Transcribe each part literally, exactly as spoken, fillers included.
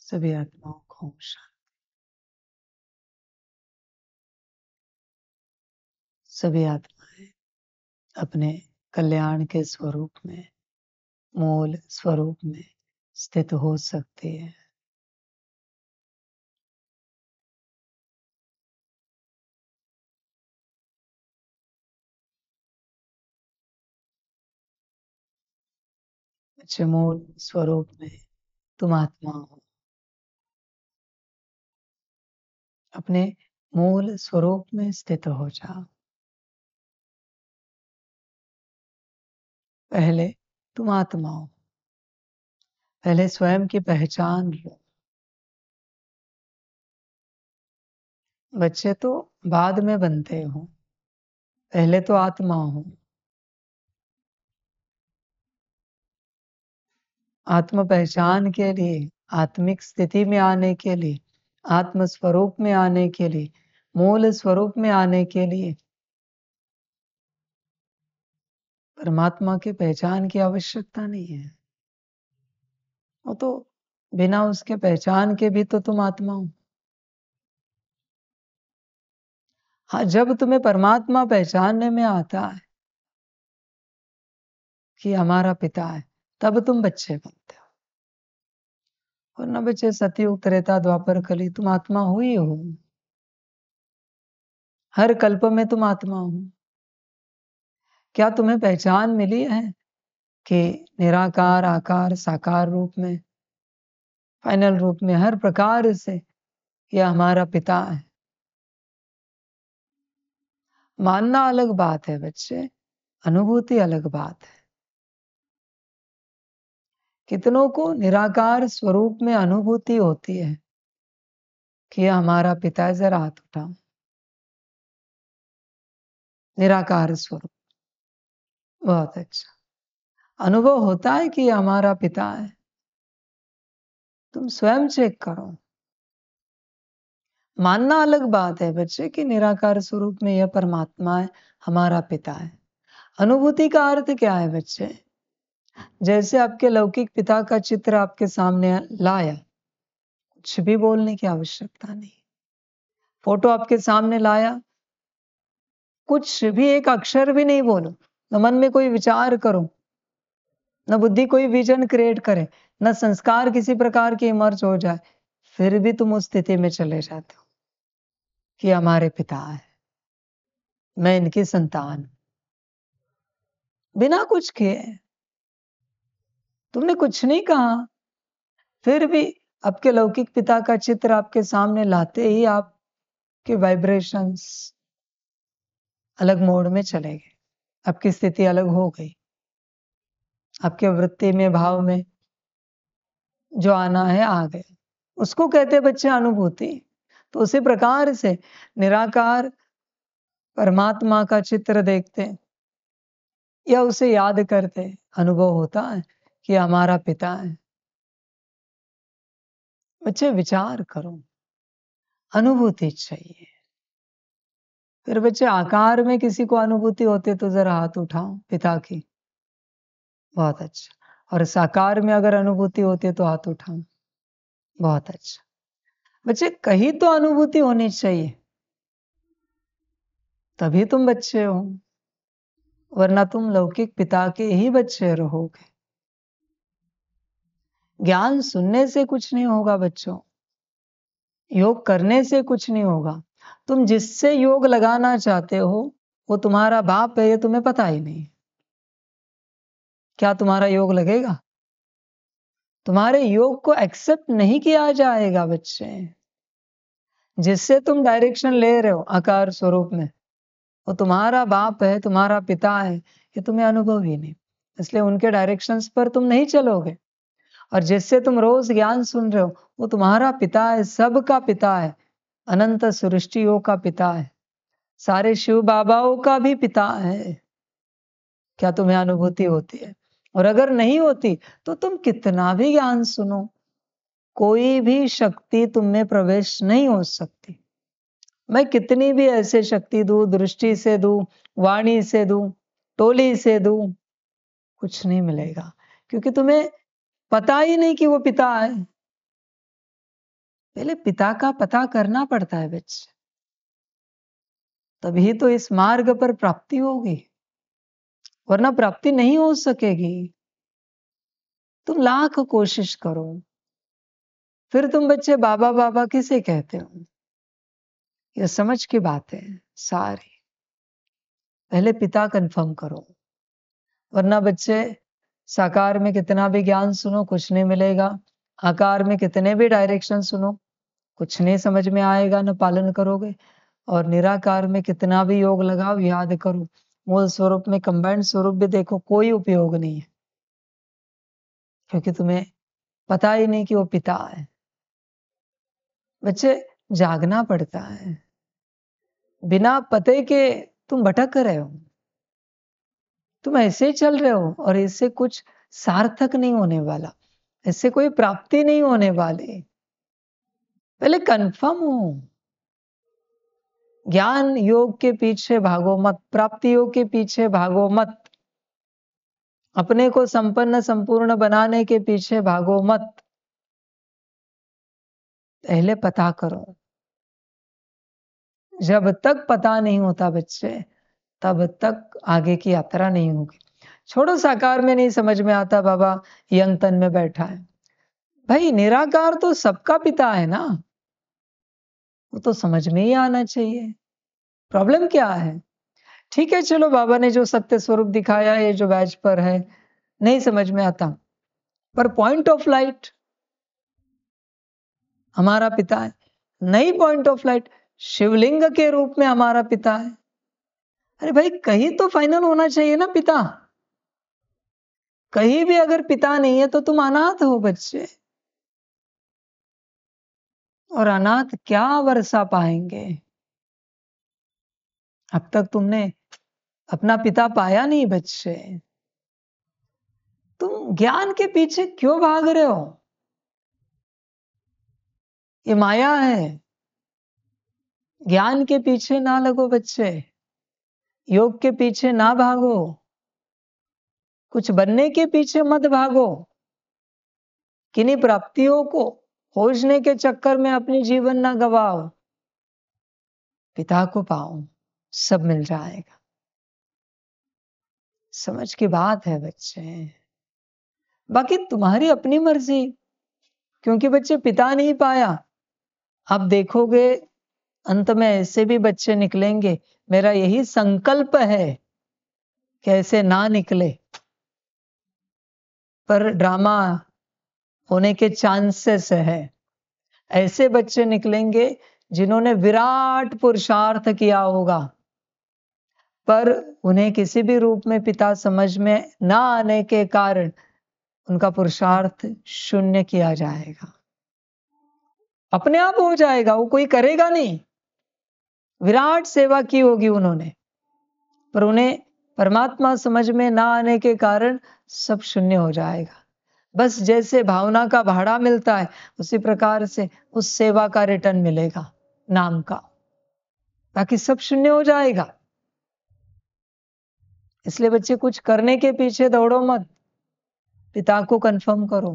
सभी आत्माओं को ओम शांति। सभी आत्माएं अपने कल्याण के स्वरूप में, मूल स्वरूप में स्थित हो सकती है। अच्छे मूल स्वरूप में तुम आत्मा हो। अपने मूल स्वरूप में स्थित हो जाओ। पहले तुम आत्मा हो। पहले स्वयं की पहचान लो। बच्चे तो बाद में बनते हो, पहले तो आत्मा हो। आत्म पहचान के लिए, आत्मिक स्थिति में आने के लिए, आत्म स्वरूप में आने के लिए, मूल स्वरूप में आने के लिए परमात्मा की पहचान की आवश्यकता नहीं है। वो तो बिना उसके पहचान के भी तो तुम आत्मा हो। हाँ, जब तुम्हें परमात्मा पहचानने में आता है कि हमारा पिता है, तब तुम बच्चे बनते हो। वरना बच्चे सतयुग, त्रेता, द्वापर, कली तुम आत्मा हो ही हो। हर कल्प में तुम आत्मा हो। क्या तुम्हें पहचान मिली है कि निराकार, आकार, साकार रूप में, फाइनल रूप में, हर प्रकार से यह हमारा पिता है? मानना अलग बात है बच्चे, अनुभूति अलग बात है। कितनों को निराकार स्वरूप में अनुभूति होती है कि यह हमारा पिता है? जरा हाथ उठाओ। निराकार स्वरूप, बहुत अच्छा। अनुभव होता है कि यह हमारा पिता है? तुम स्वयं चेक करो। मानना अलग बात है बच्चे कि निराकार स्वरूप में यह परमात्मा है, हमारा पिता है। अनुभूति का अर्थ क्या है बच्चे? जैसे आपके लौकिक पिता का चित्र आपके सामने लाया, कुछ भी बोलने की आवश्यकता नहीं। फोटो आपके सामने लाया, कुछ भी, एक अक्षर भी नहीं बोलो, न मन में कोई विचार करो, न बुद्धि कोई विजन क्रिएट करे, न संस्कार किसी प्रकार के इमर्ज हो जाए, फिर भी तुम उस स्थिति में चले जाते हो कि हमारे पिता है, मैं इनकी संतान। बिना कुछ किए, तुमने कुछ नहीं कहा, फिर भी आपके लौकिक पिता का चित्र आपके सामने लाते ही आपके वाइब्रेशंस अलग मोड में चले गए, आपकी स्थिति अलग हो गई। आपके वृत्ति में, भाव में जो आना है आ गए। उसको कहते बच्चे अनुभूति। तो उसी प्रकार से निराकार परमात्मा का चित्र देखते या उसे याद करते, अनुभव होता है कि हमारा पिता है। बच्चे विचार करो, अनुभूति चाहिए। फिर बच्चे आकार में किसी को अनुभूति होती है तो जरा हाथ उठाओ, पिता की। बहुत अच्छा। और साकार में अगर अनुभूति होती है तो हाथ उठाओ। बहुत अच्छा। बच्चे कहीं तो अनुभूति होनी चाहिए, तभी तुम बच्चे हो, वरना तुम लौकिक पिता के ही बच्चे रहोगे। ज्ञान सुनने से कुछ नहीं होगा बच्चों, योग करने से कुछ नहीं होगा। तुम जिससे योग लगाना चाहते हो वो तुम्हारा बाप है, ये तुम्हें पता ही नहीं। क्या तुम्हारा योग लगेगा? तुम्हारे योग को एक्सेप्ट नहीं किया जाएगा बच्चे। जिससे तुम डायरेक्शन ले रहे हो आकार स्वरूप में, वो तुम्हारा बाप है, तुम्हारा पिता है, ये तुम्हें अनुभव ही नहीं। इसलिए उनके डायरेक्शंस पर तुम नहीं चलोगे। और जिससे तुम रोज ज्ञान सुन रहे हो वो तुम्हारा पिता है, सबका पिता है, अनंत सृष्टियों का पिता है, सारे शिव बाबाओं का भी पिता है। क्या तुम्हें अनुभूति होती है? और अगर नहीं होती तो तुम कितना भी ज्ञान सुनो, कोई भी शक्ति तुम में प्रवेश नहीं हो सकती। मैं कितनी भी ऐसे शक्ति दूं, दृष्टि से दूं, वाणी से दूं, टोली से दूं, कुछ नहीं मिलेगा, क्योंकि तुम्हें पता ही नहीं कि वो पिता है। पहले पिता का पता करना पड़ता है बच्चे, तभी तो इस मार्ग पर प्राप्ति होगी, वरना प्राप्ति नहीं हो सकेगी। तुम लाख कोशिश करो, फिर तुम बच्चे बाबा बाबा किसे कहते हो? ये समझ की बात है सारी। पहले पिता कंफर्म करो, वरना बच्चे साकार में कितना भी ज्ञान सुनो कुछ नहीं मिलेगा, आकार में कितने भी डायरेक्शन सुनो कुछ नहीं समझ में आएगा, न पालन करोगे। और निराकार में कितना भी योग लगाओ, याद करो, मूल स्वरूप में कंबाइंड स्वरूप भी देखो, कोई उपयोग नहीं है, क्योंकि तुम्हें पता ही नहीं कि वो पिता है। बच्चे जागना पड़ता है, बिना पते के तुम भटक रहे हो, तुम ऐसे ही चल रहे हो और इससे कुछ सार्थक नहीं होने वाला, इससे कोई प्राप्ति नहीं होने वाली। पहले कंफर्म हो, ज्ञान योग के पीछे भागो मत, प्राप्ति योग के पीछे भागो मत, अपने को संपन्न संपूर्ण बनाने के पीछे भागो मत। पहले पता करो। जब तक पता नहीं होता बच्चे, तब तक आगे की यात्रा नहीं होगी। छोड़ो साकार में नहीं समझ में आता, बाबा यंग तन में बैठा है, भाई निराकार तो सबका पिता है ना, वो तो समझ में ही आना चाहिए। प्रॉब्लम क्या है? ठीक है चलो, बाबा ने जो सत्य स्वरूप दिखाया है, जो बैच पर है, नहीं समझ में आता, पर पॉइंट ऑफ लाइट हमारा पिता है। नई पॉइंट ऑफ लाइट शिवलिंग के रूप में हमारा पिता है। अरे भाई कहीं तो फाइनल होना चाहिए ना पिता। कहीं भी अगर पिता नहीं है तो तुम अनाथ हो बच्चे, और अनाथ क्या वर्षा पाएंगे? अब तक तुमने अपना पिता पाया नहीं बच्चे, तुम ज्ञान के पीछे क्यों भाग रहे हो? ये माया है, ज्ञान के पीछे ना लगो बच्चे, योग के पीछे ना भागो, कुछ बनने के पीछे मत भागो, किन्हीं प्राप्तियों को खोजने के चक्कर में अपनी जीवन ना गवाओ। पिता को पाओ, सब मिल जाएगा। समझ की बात है बच्चे, बाकी तुम्हारी अपनी मर्जी, क्योंकि बच्चे पिता नहीं पाया। आप देखोगे अंत में ऐसे भी बच्चे निकलेंगे, मेरा यही संकल्प है कि ऐसे ना निकले, पर ड्रामा होने के चांसेस है। ऐसे बच्चे निकलेंगे जिन्होंने विराट पुरुषार्थ किया होगा, पर उन्हें किसी भी रूप में पिता समझ में ना आने के कारण उनका पुरुषार्थ शून्य किया जाएगा, अपने आप हो जाएगा, वो कोई करेगा नहीं। विराट सेवा की होगी उन्होंने, पर उन्हें परमात्मा समझ में ना आने के कारण सब शून्य हो जाएगा। बस जैसे भावना का भाड़ा मिलता है, उसी प्रकार से उस सेवा का रिटर्न मिलेगा नाम का, ताकि सब शून्य हो जाएगा। इसलिए बच्चे कुछ करने के पीछे दौड़ो मत, पिता को कंफर्म करो,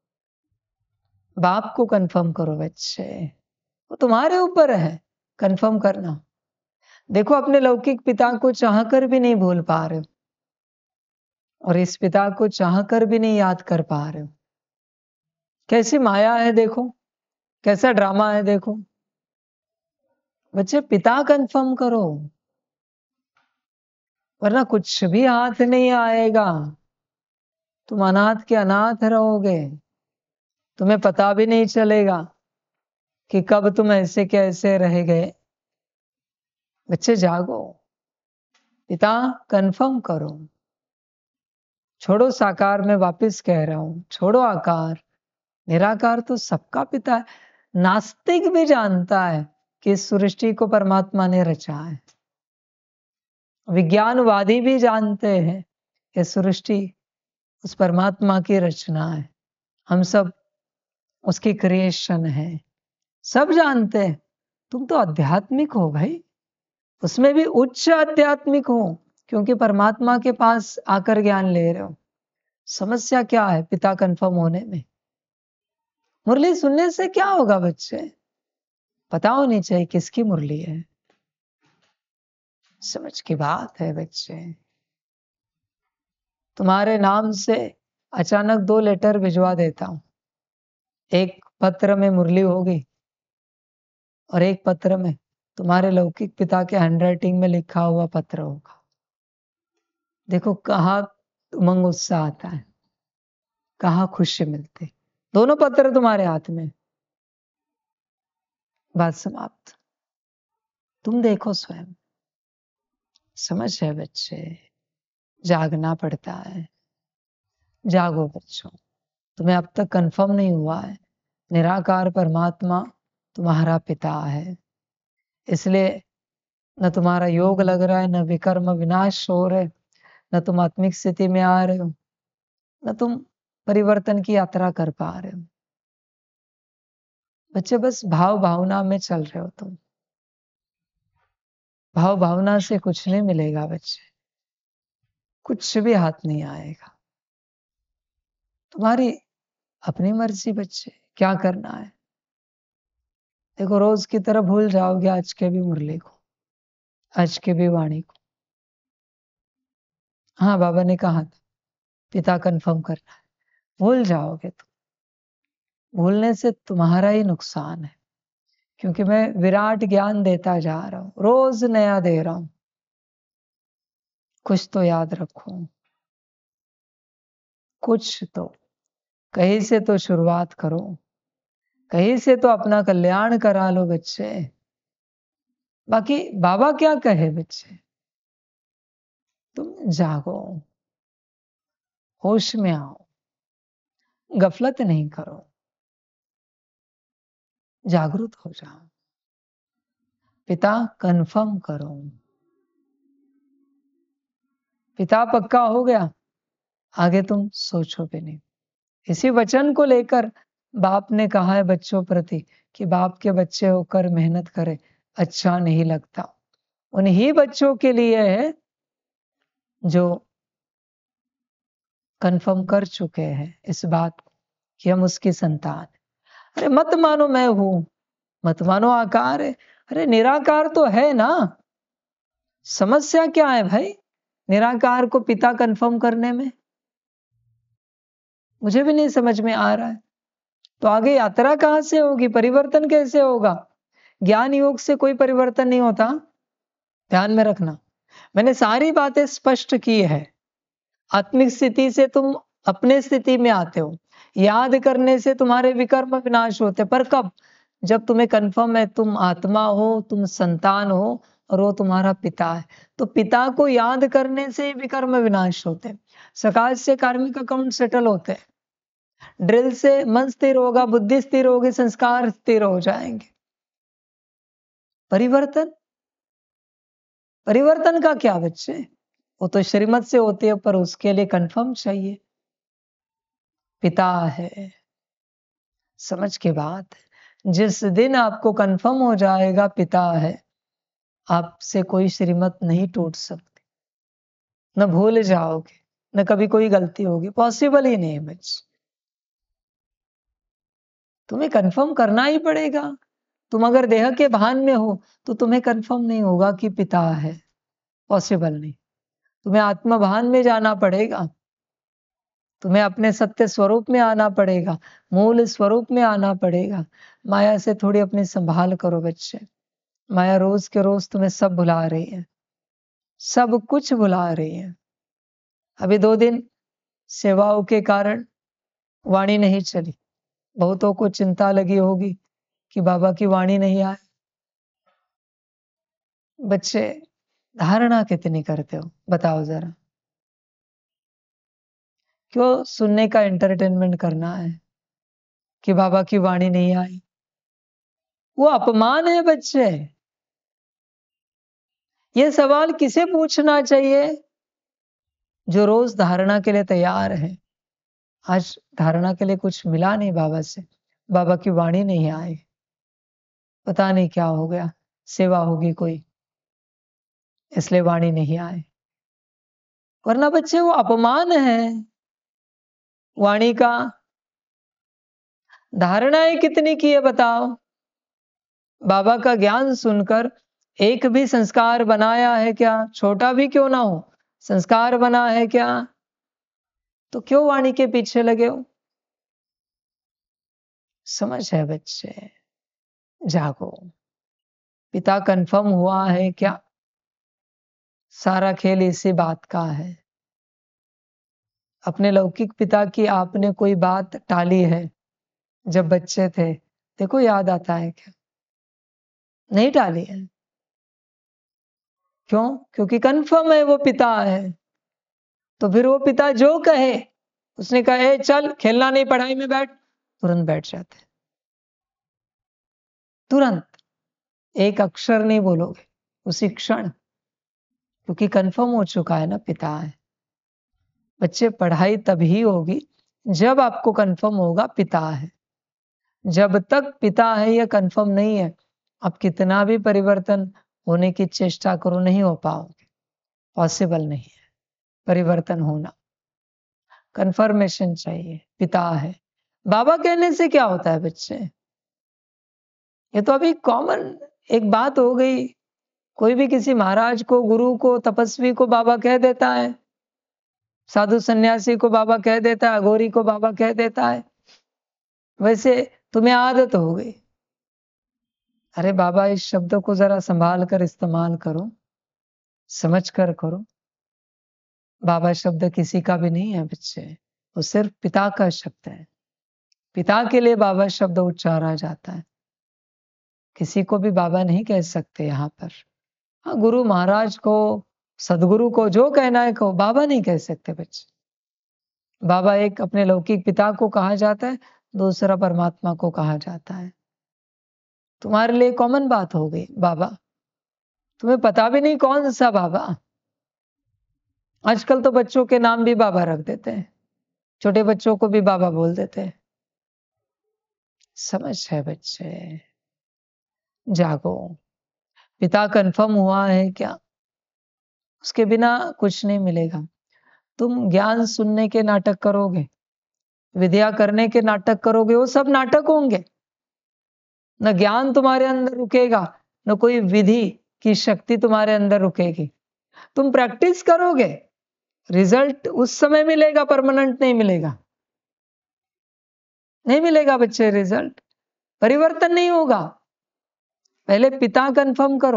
बाप को कंफर्म करो बच्चे, वो तुम्हारे ऊपर है कंफर्म करना। देखो अपने लौकिक पिता को चाहकर भी नहीं भूल पा रहे हो, और इस पिता को चाहकर भी नहीं याद कर पा रहे हो। कैसी माया है देखो, कैसा ड्रामा है देखो। बच्चे पिता कंफर्म करो, वरना कुछ भी हाथ नहीं आएगा, तुम अनाथ के अनाथ रहोगे, तुम्हें पता भी नहीं चलेगा कि कब तुम ऐसे कैसे रह गए। बच्चे जागो, पिता कंफर्म करो, छोड़ो साकार में, वापस कह रहा हूं, छोड़ो आकार, निराकार तो सबका पिता है। नास्तिक भी जानता है कि इस सृष्टि को परमात्मा ने रचा है, विज्ञानवादी भी जानते हैं कि सृष्टि उस परमात्मा की रचना है, हम सब उसकी क्रिएशन है, सब जानते हैं। तुम तो आध्यात्मिक हो भाई, उसमें भी उच्च आध्यात्मिक हो, क्योंकि परमात्मा के पास आकर ज्ञान ले रहे हो। समस्या क्या है पिता कंफर्म होने में? मुरली सुनने से क्या होगा बच्चे? पता होनी चाहिए किसकी मुरली है। समझ की बात है बच्चे। तुम्हारे नाम से अचानक दो लेटर भिजवा देता हूं। एक पत्र में मुरली होगी और एक पत्र में तुम्हारे लौकिक पिता के हैंडराइटिंग में लिखा हुआ पत्र होगा। देखो कहाँ उमंग उत्साह आता है, कहाँ खुशी मिलती। दोनों पत्र तुम्हारे हाथ में। बात समाप्त। तुम देखो स्वयं। समझ है बच्चे, जागना पड़ता है। जागो बच्चों। तुम्हें अब तक कंफर्म नहीं हुआ है निराकार परमात्मा तुम्हारा पिता है, इसलिए न तुम्हारा योग लग रहा है, न विकर्म विनाश हो रहे, न तुम आत्मिक स्थिति में आ रहे हो, न तुम परिवर्तन की यात्रा कर पा रहे हो। बच्चे बस भाव भावना में चल रहे हो तुम। भाव भावना से कुछ नहीं मिलेगा बच्चे, कुछ भी हाथ नहीं आएगा। तुम्हारी अपनी मर्जी बच्चे, क्या करना है। देखो रोज की तरह भूल जाओगे आज के भी मुरली को, आज के भी वाणी को। हाँ बाबा ने कहा था पिता कंफर्म करना है, भूल जाओगे तुम। भूलने से तुम्हारा ही नुकसान है, क्योंकि मैं विराट ज्ञान देता जा रहा हूं, रोज नया दे रहा हूं। कुछ तो याद रखो, कुछ तो कहीं से तो शुरुआत करो, कहीं से तो अपना कल्याण करा लो बच्चे। बाकी बाबा क्या कहे बच्चे, तुम जागो, होश में आओ, गफलत नहीं करो, जागरूक हो जाओ। पिता कंफर्म करो। पिता पक्का हो गया, आगे तुम सोचो भी नहीं। इसी वचन को लेकर बाप ने कहा है बच्चों प्रति कि बाप के बच्चे होकर मेहनत करें, अच्छा नहीं लगता। उन्हीं बच्चों के लिए है जो कंफर्म कर चुके हैं इस बात को कि हम उसकी संतान। अरे मत मानो मैं हूं, मत मानो आकार है, अरे निराकार तो है ना। समस्या क्या है भाई निराकार को पिता कंफर्म करने में, मुझे भी नहीं समझ में आ रहा है। तो आगे यात्रा कहां से होगी, परिवर्तन कैसे होगा। ज्ञान योग से कोई परिवर्तन नहीं होता, ध्यान में रखना। मैंने सारी बातें स्पष्ट की है। आत्मिक स्थिति से तुम अपने स्थिति में आते हो, याद करने से तुम्हारे विकर्म विनाश होते, पर कब, जब तुम्हें कंफर्म है तुम आत्मा हो, तुम संतान हो और वो तुम्हारा पिता है। तो पिता को याद करने से विकर्म विनाश होते, सकाश से कार्मिक अकाउंट सेटल होते, ड्रिल से मन स्थिर होगा, बुद्धि स्थिर होगी, संस्कार स्थिर हो जाएंगे। परिवर्तन, परिवर्तन का क्या बच्चे, वो तो श्रीमत से होती है, पर उसके लिए कंफर्म चाहिए। पिता है, समझ के बात है। जिस दिन आपको कंफर्म हो जाएगा पिता है, आपसे कोई श्रीमत नहीं टूट सकती, न भूल जाओगे, न कभी कोई गलती होगी, पॉसिबल ही नहीं है बच्चे। तुम्हें कंफर्म करना ही पड़ेगा। तुम अगर देह के भान में हो तो तुम्हें कंफर्म नहीं होगा कि पिता है, पॉसिबल नहीं। तुम्हें आत्मा भान में जाना पड़ेगा, तुम्हें अपने सत्य स्वरूप में आना पड़ेगा, मूल स्वरूप में आना पड़ेगा। माया से थोड़ी अपनी संभाल करो बच्चे। माया रोज के रोज तुम्हें सब भुला रही है, सब कुछ भुला रही है। अभी दो दिन सेवाओं के कारण वाणी नहीं चली, बहुतों को चिंता लगी होगी कि बाबा की वाणी नहीं आए। बच्चे धारणा कितनी करते हो बताओ जरा, क्यों सुनने का एंटरटेनमेंट करना है कि बाबा की वाणी नहीं आई। वो अपमान है बच्चे। ये सवाल किसे पूछना चाहिए, जो रोज धारणा के लिए तैयार है। आज धारणा के लिए कुछ मिला नहीं बाबा से, बाबा की वाणी नहीं आई, पता नहीं क्या हो गया, सेवा होगी कोई इसलिए वाणी नहीं आए। वरना बच्चे वो अपमान है वाणी का। धारणाएं कितनी की है बताओ, बाबा का ज्ञान सुनकर एक भी संस्कार बनाया है क्या? छोटा भी क्यों ना हो, संस्कार बना है क्या? तो क्यों वाणी के पीछे लगे हो? समझ है बच्चे, जागो। पिता कंफर्म हुआ है क्या? सारा खेल इसी बात का है। अपने लौकिक पिता की आपने कोई बात टाली है जब बच्चे थे, देखो याद आता है क्या? नहीं टाली है। क्यों? क्योंकि कंफर्म है वो पिता है। तो फिर वो पिता जो कहे, उसने कहा ए चल खेलना नहीं, पढ़ाई में बैठ, तुरंत बैठ जाते, तुरंत। एक अक्षर नहीं बोलोगे उसी क्षण, क्योंकि कंफर्म हो चुका है ना, पिता है। बच्चे, पढ़ाई तभी होगी जब आपको कंफर्म होगा पिता है। जब तक पिता है यह कंफर्म नहीं है, आप कितना भी परिवर्तन होने की चेष्टा करो, नहीं हो पाओगे, पॉसिबल नहीं है परिवर्तन होना। कंफर्मेशन चाहिए, पिता है। बाबा कहने से क्या होता है बच्चे? ये तो अभी कॉमन एक बात हो गई। कोई भी किसी महाराज को, गुरु को, तपस्वी को बाबा कह देता है, साधु सन्यासी को बाबा कह देता है, अघोरी को बाबा कह देता है। वैसे तुम्हें आदत हो गई। अरे बाबा, इस शब्द को जरा संभाल कर इस्तेमाल करो, समझ कर करो। बाबा शब्द किसी का भी नहीं है बच्चे, वो सिर्फ पिता का शब्द है। पिता के लिए बाबा शब्द उच्चारा जाता है। किसी को भी बाबा नहीं कह सकते यहाँ पर। हाँ, गुरु महाराज को, सदगुरु को जो कहना है कहो, बाबा नहीं कह सकते बच्चे। बाबा एक अपने लौकिक पिता को कहा जाता है, दूसरा परमात्मा को कहा जाता है। तुम्हारे लिए कॉमन बात हो गई बाबा, तुम्हें पता भी नहीं कौन सा बाबा। आजकल तो बच्चों के नाम भी बाबा रख देते हैं, छोटे बच्चों को भी बाबा बोल देते हैं। समझ है बच्चे, जागो। पिता कंफर्म हुआ है क्या? उसके बिना कुछ नहीं मिलेगा। तुम ज्ञान सुनने के नाटक करोगे, विद्या करने के नाटक करोगे, वो सब नाटक होंगे। न ज्ञान तुम्हारे अंदर रुकेगा, न कोई विधि की शक्ति तुम्हारे अंदर रुकेगी। तुम प्रैक्टिस करोगे, रिजल्ट उस समय मिलेगा, परमानेंट नहीं मिलेगा। नहीं मिलेगा बच्चे रिजल्ट, परिवर्तन नहीं होगा। पहले पिता कंफर्म करो,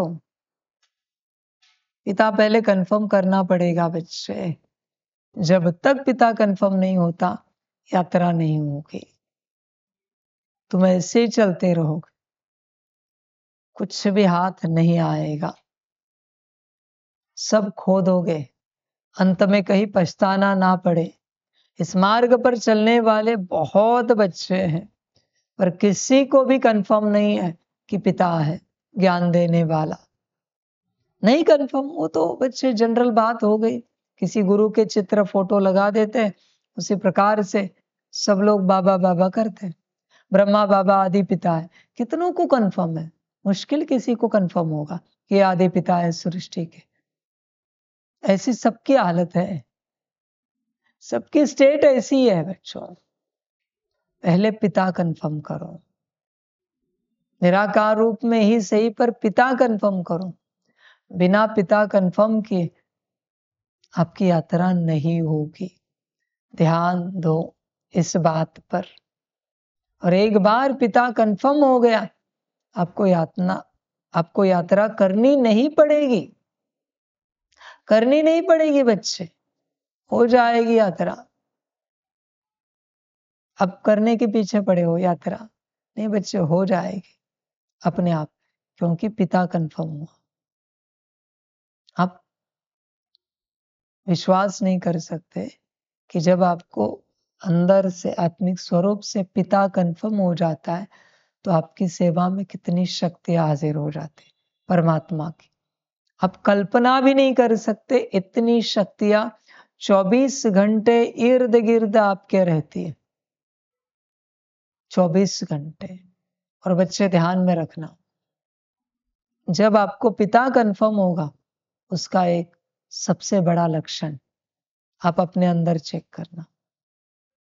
पिता पहले कंफर्म करना पड़ेगा बच्चे। जब तक पिता कंफर्म नहीं होता, यात्रा नहीं होगी। तुम ऐसे ही चलते रहोगे, कुछ भी हाथ नहीं आएगा, सब खो दोगे, अंत में कहीं पछताना ना पड़े। इस मार्ग पर चलने वाले बहुत बच्चे हैं, पर किसी को भी कंफर्म नहीं है कि पिता है ज्ञान देने वाला। नहीं कंफर्म, वो तो बच्चे जनरल बात हो गई। किसी गुरु के चित्र फोटो लगा देते हैं, उसी प्रकार से सब लोग बाबा बाबा करते हैं। ब्रह्मा बाबा आदि पिता है, कितनों को कंफर्म है? मुश्किल किसी को कंफर्म होगा कि आदि पिता है सृष्टि के। ऐसी सबकी हालत है, सबकी स्टेट ऐसी है बच्चों। पहले पिता कंफर्म करो, निराकार रूप में ही सही, पर पिता कंफर्म करो। बिना पिता कंफर्म किए आपकी यात्रा नहीं होगी। ध्यान दो इस बात पर। और एक बार पिता कंफर्म हो गया, आपको यातना आपको यात्रा करनी नहीं पड़ेगी, करनी नहीं पड़ेगी बच्चे, हो जाएगी यात्रा। अब करने के पीछे पड़े हो यात्रा, नहीं बच्चे, हो जाएगी अपने आप, क्योंकि पिता कंफर्म हुआ। आप विश्वास नहीं कर सकते कि जब आपको अंदर से, आत्मिक स्वरूप से पिता कंफर्म हो जाता है, तो आपकी सेवा में कितनी शक्ति हाजिर हो जाती परमात्मा की। आप कल्पना भी नहीं कर सकते, इतनी शक्तियां चौबीस घंटे इर्द गिर्द आपके रहती है, चौबीस घंटे। और बच्चे ध्यान में रखना, जब आपको पिता कंफर्म होगा, उसका एक सबसे बड़ा लक्षण आप अपने अंदर चेक करना।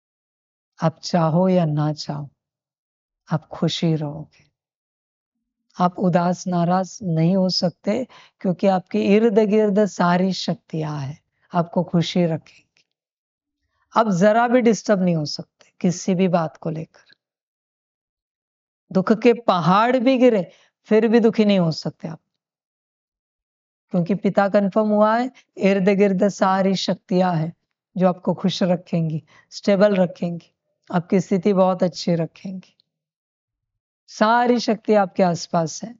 आप चाहो या ना चाहो, आप खुशी रहोगे। आप उदास नाराज नहीं हो सकते, क्योंकि आपके इर्द गिर्द सारी शक्तियां हैं, आपको खुशी रखेंगी। आप जरा भी डिस्टर्ब नहीं हो सकते किसी भी बात को लेकर। दुख के पहाड़ भी गिरे फिर भी दुखी नहीं हो सकते आप, क्योंकि पिता कंफर्म हुआ है, इर्द गिर्द सारी शक्तियां हैं जो आपको खुश रखेंगी, स्टेबल रखेंगी, आपकी स्थिति बहुत अच्छी रखेंगी। सारी शक्ति आपके आसपास है।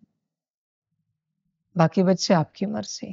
बाकी बच्चे आपकी मर्जी।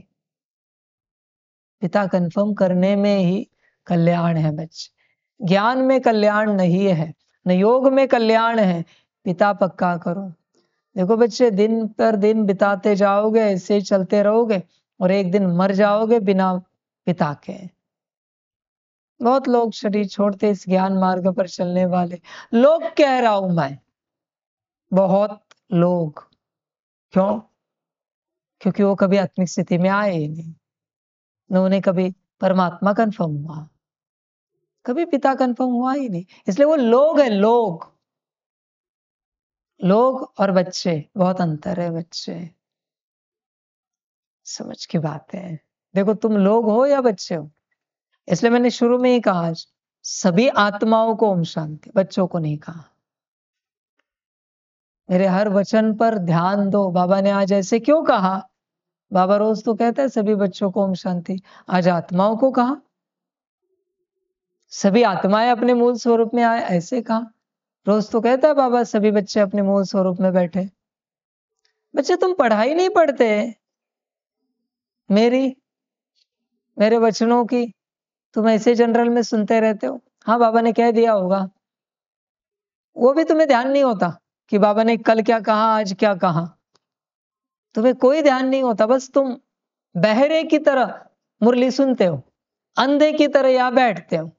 पिता कंफर्म करने में ही कल्याण है बच्चे, ज्ञान में कल्याण नहीं है, न योग में कल्याण है। पिता पक्का करो। देखो बच्चे, दिन पर दिन बिताते जाओगे, ऐसे ही चलते रहोगे और एक दिन मर जाओगे बिना पिता के। बहुत लोग शरीर छोड़ते इस ज्ञान मार्ग पर चलने वाले लोग, कह रहा हूं मैं, बहुत लोग। क्यों? क्योंकि वो कभी आत्मिक स्थिति में आए ही नहीं, न उन्हें कभी परमात्मा कंफर्म हुआ, कभी पिता कंफर्म हुआ ही नहीं। इसलिए वो लोग हैं, लोग। लोग और बच्चे, बहुत अंतर है बच्चे, समझ की बात है। देखो, तुम लोग हो या बच्चे हो, इसलिए मैंने शुरू में ही कहा सभी आत्माओं को ओम शांति, बच्चों को नहीं कहा। मेरे हर वचन पर ध्यान दो। बाबा ने आज ऐसे क्यों कहा? बाबा रोज तो कहता है सभी बच्चों को ओम शांति, आज आत्माओं को कहा। सभी आत्माएं अपने मूल स्वरूप में आए, ऐसे कहा। रोज तो कहता है बाबा सभी बच्चे अपने मूल स्वरूप में बैठे। बच्चे, तुम पढ़ाई नहीं पढ़ते मेरी, मेरे वचनों की, तुम ऐसे जनरल में सुनते रहते हो। हाँ, बाबा ने कह दिया होगा, वो भी तुम्हें ध्यान नहीं होता कि बाबा ने कल क्या कहा, आज क्या कहा। तुम्हें कोई ध्यान नहीं होता, बस तुम बहरे की तरह मुरली सुनते हो, अंधे की तरह यहां बैठते हो।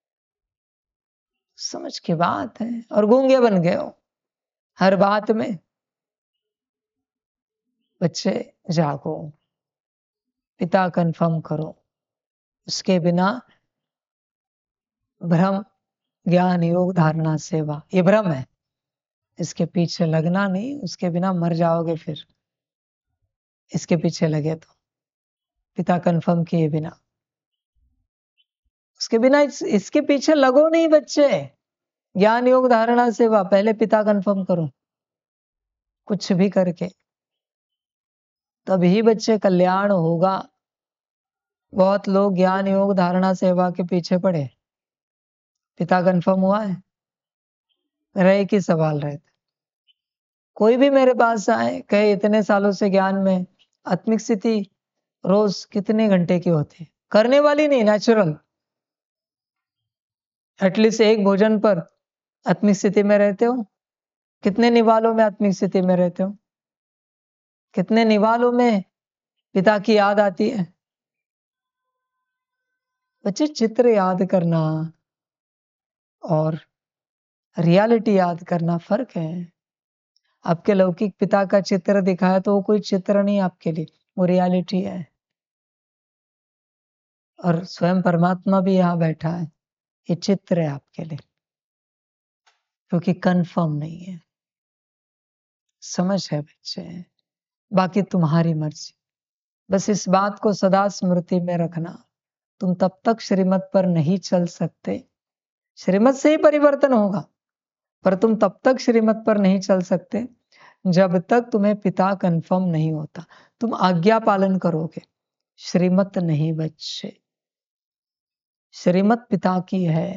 समझ की बात है। और गूंगे बन गए हो हर बात में। बच्चे जागो, पिता कंफर्म करो। उसके बिना भ्रम, ज्ञान, योग, धारणा, सेवा, ये भ्रम है, इसके पीछे लगना नहीं। उसके बिना मर जाओगे फिर, इसके पीछे लगे तो। पिता कंफर्म किए बिना, उसके बिना इस, इसके पीछे लगो नहीं बच्चे। ज्ञान, योग, धारणा, सेवा, पहले पिता कंफर्म करो कुछ भी करके, तभी बच्चे कल्याण होगा। बहुत लोग ज्ञान, योग, धारणा, सेवा के पीछे पड़े, पिता कंफर्म हुआ है, रहे कि सवाल रहते। कोई भी मेरे पास आए, कहे इतने सालों से ज्ञान में, आत्मिक स्थिति रोज कितने घंटे की होती है? करने वाली नहीं, नेचुरल। एटलीस्ट एक भोजन पर आत्मिक स्थिति में रहते हो? कितने निवालों में आत्मिक स्थिति में रहते हो? कितने निवालों में पिता की याद आती है? बच्चे, चित्र याद करना और रियलिटी याद करना फर्क है। आपके लौकिक पिता का चित्र दिखाया तो वो कोई चित्र नहीं आपके लिए, वो रियलिटी है। और स्वयं परमात्मा भी यहां बैठा है, ये चित्र है आपके लिए, क्योंकि कंफर्म नहीं है। समझ है बच्चे? बाकी तुम्हारी मर्जी। बस इस बात को सदा स्मृति में रखना, तुम तब तक श्रीमत पर नहीं चल सकते। श्रीमत से ही परिवर्तन होगा, पर तुम तब तक श्रीमत पर नहीं चल सकते जब तक तुम्हें पिता कंफर्म नहीं होता। तुम आज्ञा पालन करोगे, श्रीमत नहीं बच्चे। श्रीमत पिता की है,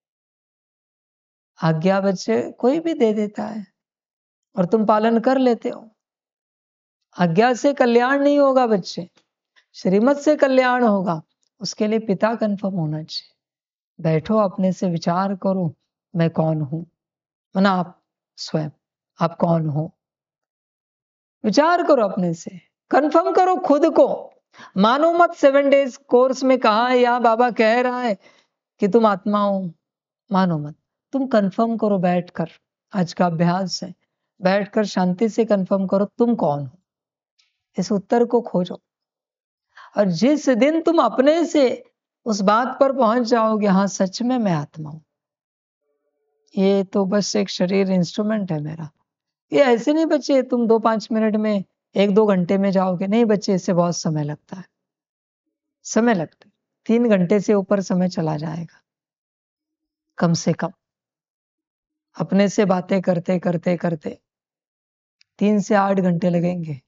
आज्ञा बच्चे कोई भी दे देता है और तुम पालन कर लेते हो। आज्ञा से कल्याण नहीं होगा बच्चे, श्रीमत से कल्याण होगा। उसके लिए पिता कंफर्म होना चाहिए। बैठो, अपने से विचार करो, मैं कौन हूं। मना आप स्वयं, आप कौन हो? विचार करो, अपने से कंफर्म करो खुद को। मानो मत। सेवन डेज कोर्स में कहा है, या बाबा कह रहा है कि तुम आत्मा हो, मानो मत। तुम कंफर्म करो बैठकर। आज का अभ्यास है, बैठकर शांति से कंफर्म करो तुम कौन हो। इस उत्तर को खोजो, और जिस दिन तुम अपने से उस बात पर पहुंच जाओगे, हाँ सच में मैं आत्मा हूं, ये तो बस एक शरीर इंस्ट्रूमेंट है मेरा, ये ऐसे नहीं बच्चे तुम दो पांच मिनट में एक दो घंटे में जाओगे, नहीं बच्चे, इससे बहुत समय लगता है, समय लगता है, तीन घंटे से ऊपर समय चला जाएगा कम से कम। अपने से बातें करते करते करते तीन से आठ घंटे लगेंगे।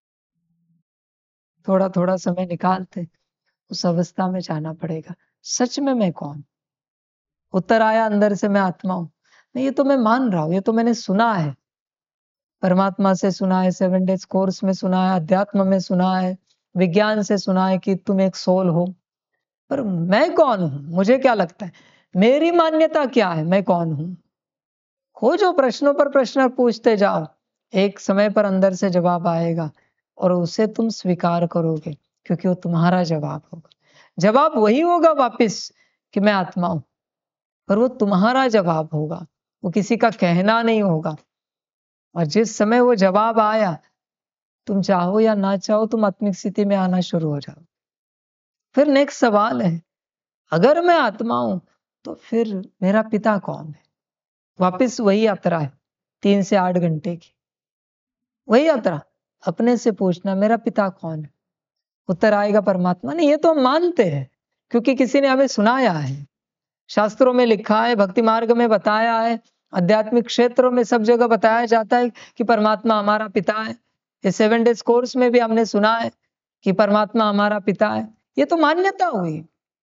थोड़ा थोड़ा समय निकालते उस अवस्था में जाना पड़ेगा। सच में मैं कौन? उत्तर आया अंदर से, मैं आत्मा हूं। नहीं, ये तो मैं मान रहा हूं, ये तो मैंने सुना है, परमात्मा से सुना है, सेवन डेज कोर्स में सुना है, अध्यात्म में सुना है, विज्ञान से सुना है कि तुम एक सोल हो। पर मैं कौन हूं? मुझे क्या लगता है, मेरी मान्यता क्या है, मैं कौन हूं? खोजो, प्रश्नों पर प्रश्न पूछते जाओ, एक समय पर अंदर से जवाब आएगा और उसे तुम स्वीकार करोगे, क्योंकि वो तुम्हारा जवाब होगा। जवाब वही होगा वापस कि मैं आत्मा हूं, पर वो तुम्हारा जवाब होगा, वो किसी का कहना नहीं होगा। और जिस समय वो जवाब आया, तुम चाहो या ना चाहो, तुम आत्मिक स्थिति में आना शुरू हो जाओ। फिर नेक्स्ट सवाल है, अगर मैं आत्मा हूं तो फिर मेरा पिता कौन है? वापस वही यात्रा है, तीन से आठ घंटे की वही यात्रा। अपने से पूछना, मेरा पिता कौन है? उत्तर आएगा परमात्मा। नहीं, ये तो हम मानते हैं, क्योंकि किसी ने हमें सुनाया है, शास्त्रों में लिखा है, भक्ति मार्ग में बताया है, आध्यात्मिक क्षेत्रों में सब जगह बताया जाता है कि परमात्मा हमारा पिता है। ये सेवन डेज कोर्स में भी हमने सुना है कि परमात्मा हमारा पिता है। ये तो मान्यता हुई,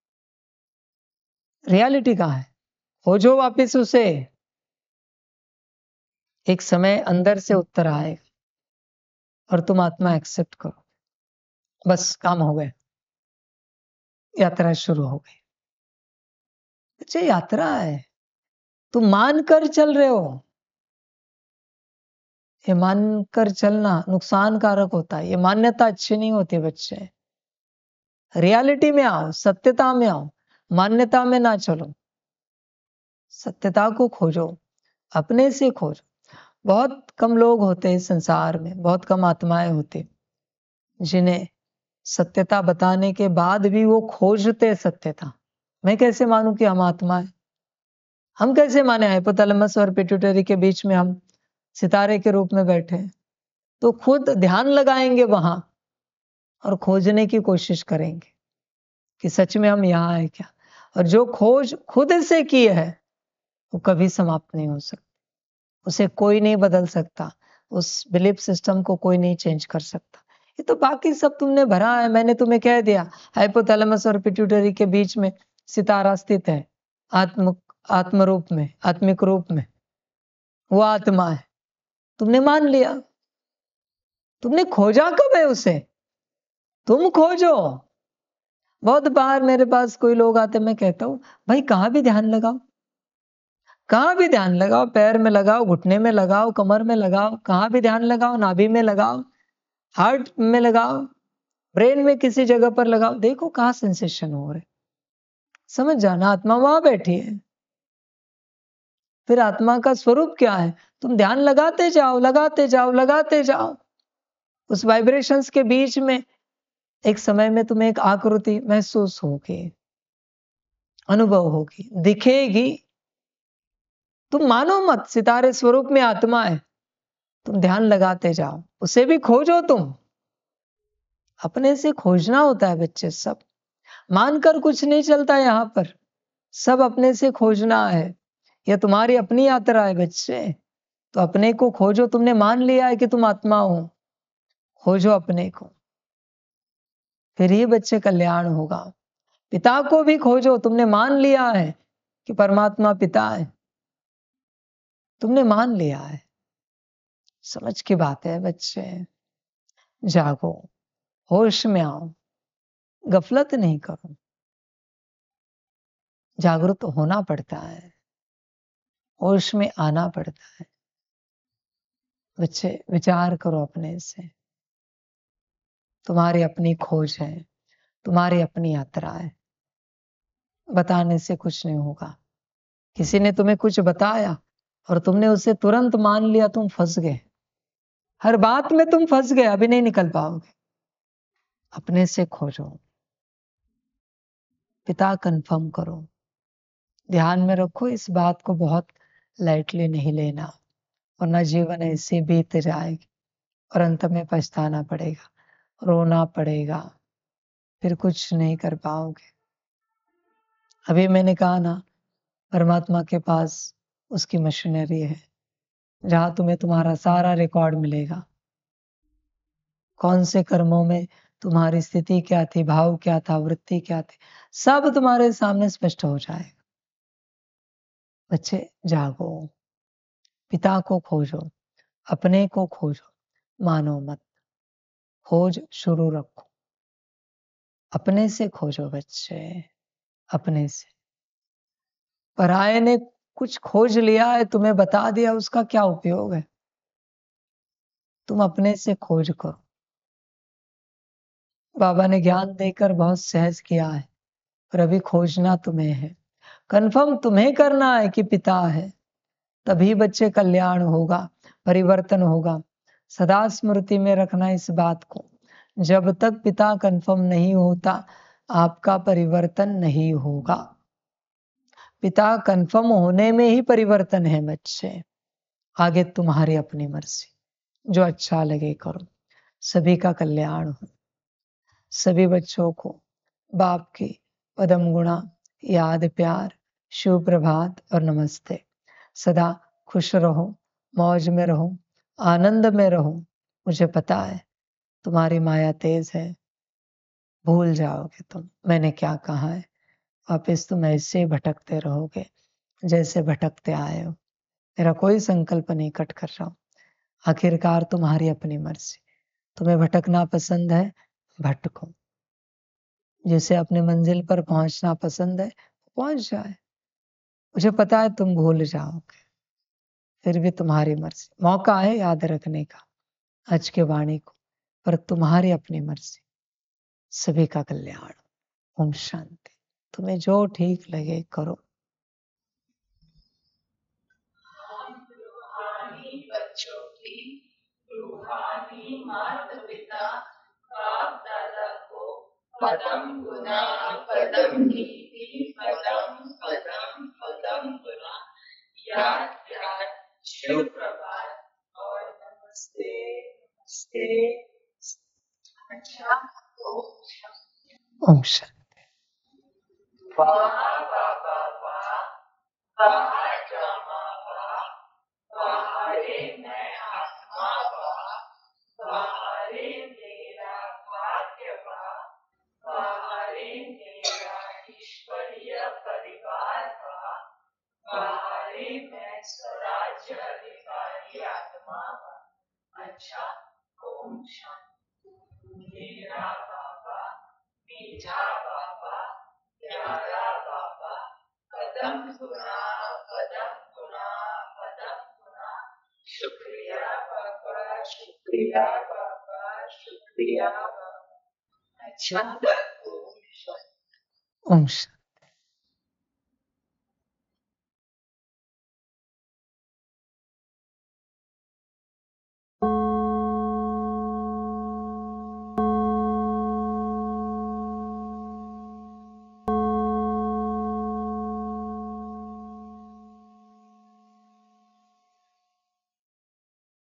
रियलिटी कहाँ है? खोजो वापिस उसे, एक समय अंदर से उत्तर आएगा और तुम आत्मा एक्सेप्ट करो, बस काम हो गया, यात्रा शुरू हो गई। अच्छा, यात्रा है, तुम मान कर चल रहे हो। ये मानकर चलना नुकसानकारक होता है, ये मान्यता अच्छी नहीं होती बच्चे। रियलिटी में आओ, सत्यता में आओ, मान्यता में ना चलो, सत्यता को खोजो, अपने से खोजो। बहुत कम लोग होते हैं संसार में, बहुत कम आत्माएं होती जिन्हें सत्यता बताने के बाद भी वो खोजते सत्यता। मैं कैसे मानूं कि हम आत्मा है? हम कैसे माने हाइपोथैलेमस और पिट्यूटरी के बीच में हम सितारे के रूप में बैठे हैं? तो खुद ध्यान लगाएंगे वहां और खोजने की कोशिश करेंगे कि सच में हम यहाँ है क्या। और जो खोज खुद से की है वो कभी समाप्त नहीं हो सकती, उसे कोई नहीं बदल सकता, उस बिलीफ सिस्टम को कोई नहीं चेंज कर सकता। ये तो बाकी सब तुमने भरा है, मैंने तुम्हें कह दिया हाइपोथैलेमस और पिट्यूटरी के बीच में सितारा स्थित है, आत्म आत्म रूप में, आत्मिक रूप में वो आत्मा है। तुमने मान लिया, तुमने खोजा कब है उसे? तुम खोजो। बहुत बार मेरे पास कोई लोग आते, मैं कहता हूं भाई कहां भी ध्यान लगाओ, कहां भी ध्यान लगाओ, पैर में लगाओ, घुटने में लगाओ, कमर में लगाओ, कहां भी ध्यान लगाओ, नाभि में लगाओ, हार्ट में लगाओ, ब्रेन में किसी जगह पर लगाओ, देखो कहां सेंसेशन हो रहे। समझ जाना, आत्मा वहां बैठी है। फिर आत्मा का स्वरूप क्या है? तुम ध्यान लगाते जाओ, लगाते जाओ, लगाते जाओ, उस वाइब्रेशंस के बीच में एक समय में तुम्हें एक आकृति महसूस होगी, अनुभव होगी, दिखेगी। तुम मानो मत, सितारे स्वरूप में आत्मा है, तुम ध्यान लगाते जाओ, उसे भी खोजो। तुम अपने से खोजना होता है बच्चे, सब मानकर कुछ नहीं चलता यहां पर, सब अपने से खोजना है। यह तुम्हारी अपनी यात्रा है बच्चे, तो अपने को खोजो। तुमने मान लिया है कि तुम आत्मा हो, खोजो अपने को, फिर ही बच्चे कल्याण होगा। पिता को भी खोजो, तुमने मान लिया है कि परमात्मा पिता है, तुमने मान लिया है। समझ की बात है बच्चे, जागो, होश में आओ, गफलत नहीं करो, जागरूक होना पड़ता है, होश में आना पड़ता है। बच्चे विचार करो अपने से, तुम्हारी अपनी खोज है, तुम्हारी अपनी यात्रा है, बताने से कुछ नहीं होगा। किसी ने तुम्हें कुछ बताया और तुमने उसे तुरंत मान लिया, तुम फंस गए, हर बात में तुम फंस गए, अभी नहीं निकल पाओगे। अपने से खोजो, पिता कंफर्म करो, ध्यान में रखो, इस बात को बहुत लाइटली नहीं लेना। वरना जीवन ऐसे बीत जाएगी और अंत में पछताना पड़ेगा, रोना पड़ेगा, फिर कुछ नहीं कर पाओगे। अभी मैंने कहा ना, परमात्मा के पास उसकी मशीनरी है जहां तुम्हें तुम्हारा सारा रिकॉर्ड मिलेगा। कौन से कर्मों में तुम्हारी स्थिति क्या थी, भाव क्या था, वृत्ति क्या थी, सब तुम्हारे सामने स्पष्ट हो जाएगा। बच्चे जागो, पिता को खोजो, अपने को खोजो, मानो मत, खोज शुरू रखो, अपने से खोजो बच्चे, अपने से। पराये ने कुछ खोज लिया है, तुम्हें बता दिया, उसका क्या उपयोग है? तुम अपने से खोज करो। बाबा ने ज्ञान देकर बहुत सहज किया है, पर अभी खोजना तुम्हें है। कंफर्म तुम्हें करना है कि पिता है, तभी बच्चे कल्याण होगा, परिवर्तन होगा। सदा स्मृति में रखना इस बात को, जब तक पिता कंफर्म नहीं होता आपका परिवर्तन नहीं होगा। पिता कंफर्म होने में ही परिवर्तन है बच्चे। आगे तुम्हारी अपनी मर्जी, जो अच्छा लगे करो। सभी का कल्याण हो। सभी बच्चों को बाप की पदम गुणा याद, प्यार, शुभ प्रभात और नमस्ते। सदा खुश रहो, मौज में रहो, आनंद में रहो। मुझे पता है तुम्हारी माया तेज है, भूल जाओगे तुम मैंने क्या कहा है। वापिस तुम ऐसे भटकते रहोगे जैसे भटकते आए हो। मेरा कोई संकल्प नहीं कट कर रहा हूं। आखिरकार तुम्हारी अपनी मर्जी। तुम्हें भटकना पसंद है, भटको। जिसे अपने मंजिल पर पहुंचना पसंद है, पहुंच जाए। मुझे पता है तुम भूल जाओगे, फिर भी तुम्हारी मर्जी। मौका है याद रखने का आज के वाणी को, पर तुम्हारी अपनी मर्जी। सभी का कल्याण। ओम शांति। तुम्हें जो ठीक लगे करो। रूहानी बच्चों की रूहानी माता पिता बाप दादा को पदम गुना पदम नीति पदम पदम पदम गुना याद याद शुभ प्रभात और नमस्ते नमस्ते। अच्छा ओम शांति। वाह वाह वाह वाह वाह ड्रामा वाह वाह रे मैं आत्मा वाह वाह रे मेरा भाग्य वाह वाह रे मेरा ईश्वरीय परिवार वाह वाह रे मैं स्वराज्य अधिकारी आत्मा वाह। अच्छा ओम शांति। मेरा बाबा मीठा बाबा प्यारा बाबा पदम गुना पदम गुना पदम गुना शुक्रिया बाबा शुक्रिया बाबा शुक्रिया बाबा। अच्छा ओम शांति।